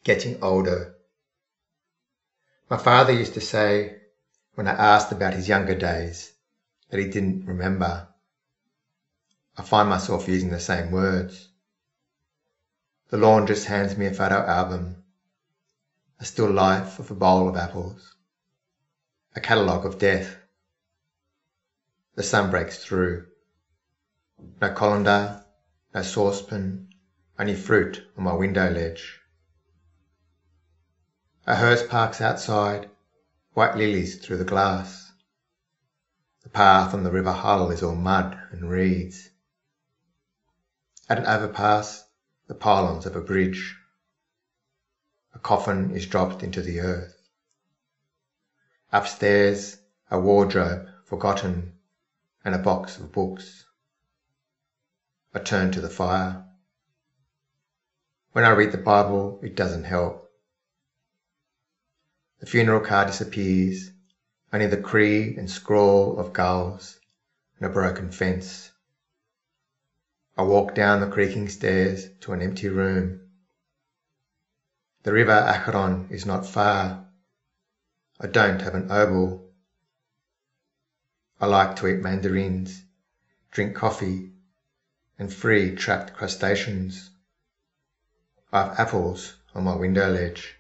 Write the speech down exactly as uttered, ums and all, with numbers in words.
Getting older. My father used to say, when I asked about his younger days, that he didn't remember. I find myself using the same words. The laundress hands me a photo album, a still life of a bowl of apples, a catalogue of death. The sun breaks through. No colander, no saucepan, only fruit on my window ledge. A hearse parks outside, white lilies through the glass. The path on the River Hull is all mud and reeds. At an overpass, the pylons of a bridge. A coffin is dropped into the earth. Upstairs, a wardrobe forgotten and a box of books. I turn to the fire. When I read the Bible, it doesn't help. The funeral car disappears, only the cree and scrawl of gulls and a broken fence. I walk down the creaking stairs to an empty room. The river Acheron is not far. I don't have an obol. I like to eat mandarins, drink coffee, and free trapped crustaceans. I have apples on my window ledge.